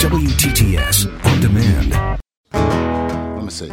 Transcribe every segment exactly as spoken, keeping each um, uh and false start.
W T T S On Demand. Let me see.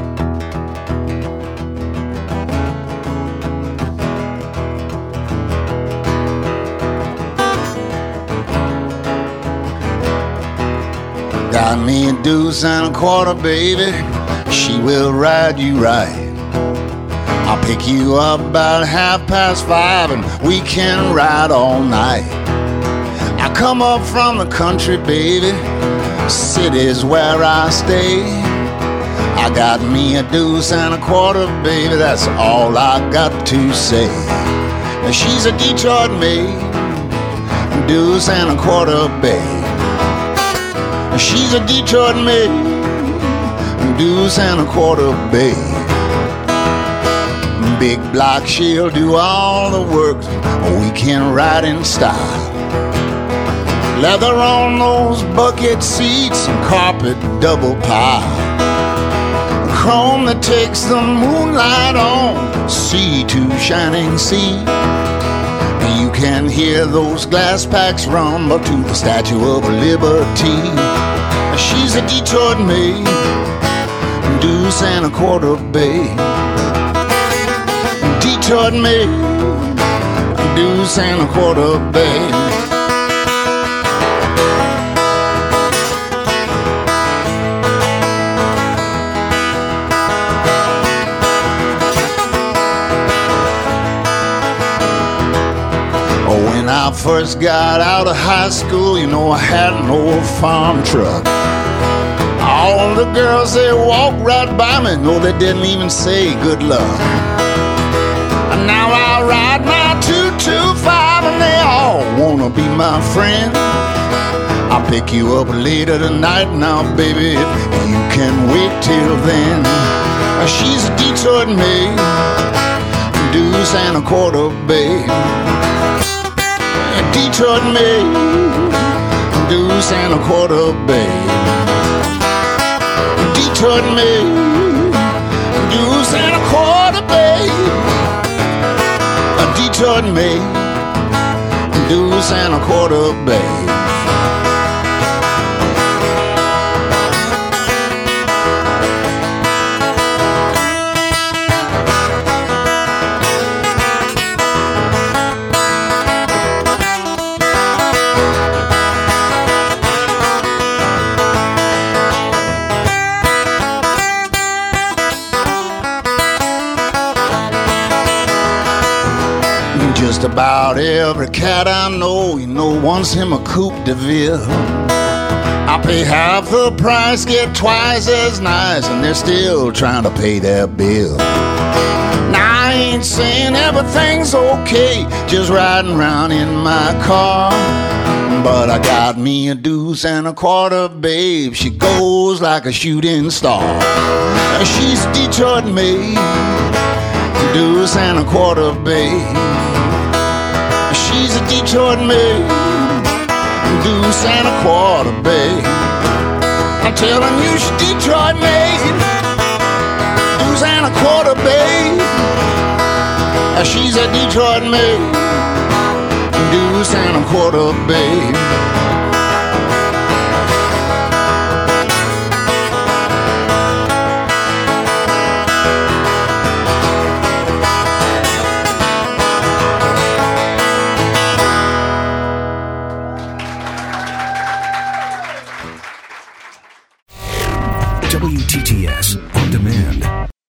Got me a deuce and a quarter, baby. She will ride you right. I'll pick you up about half past five and we can ride all night. I come up from the country, baby. City's where I stay. I got me a deuce and a quarter, baby. That's all I got to say. She's a Detroit maid, deuce and a quarter, babe. She's a Detroit maid, deuce and a quarter, babe. Big block, she'll do all the work. We can ride in style. Leather on those bucket seats and carpet double pile. Chrome that takes the moonlight on sea to shining sea. You can hear those glass packs rumble to the Statue of Liberty. She's a Detroit maid, deuce and a quarter, babe. Detroit maid, deuce and a quarter, babe. When I first got out of high school, you know I had an old farm truck. All the girls, they walked right by me, no, they didn't even say good luck. And now I ride my two two five and they all wanna be my friend. I'll pick you up later tonight now, baby, if you can wait till then. She's a Detroit maid, deuce and a quarter, babe. Detroit maid, deuce and a quarter, babe. Detroit maid, deuce and a quarter, babe. A Detroit maid, deuce and a quarter, babe. Just about every cat I know, you know, wants him a Coupe de Ville. I pay half the price, get twice as nice, and they're still trying to pay their bill. Now I ain't saying everything's okay, just riding around in my car. But I got me a deuce and a quarter, babe. She goes like a shooting star. She's a Detroit maid, deuce and a quarter, babe. She's a Detroit maid, deuce and a quarter, babe. I'm telling you, she's Detroit maid, deuce and a quarter, babe. She's a Detroit maid, deuce and a quarter, babe. W T T S On Demand.